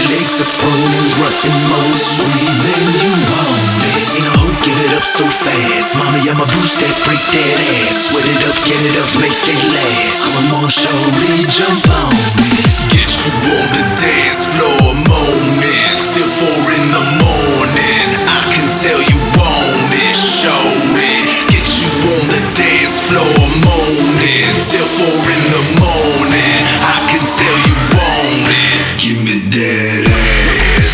legs up on and grunting more, screaming you want it. Ain't a hoe give it up so fast. Mommy, I'ma boost that, break that ass. Sweat it up, get it up, make it last. Come on, shorty, jump on it. Get you on the dance floor, moaning till 4 in the morning. I can tell you want it, show it. Get you on the dance floor, moaning till 4 in the morning. I can tell you want it. Give me that ass.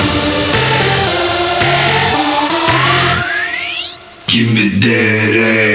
Give me that ass.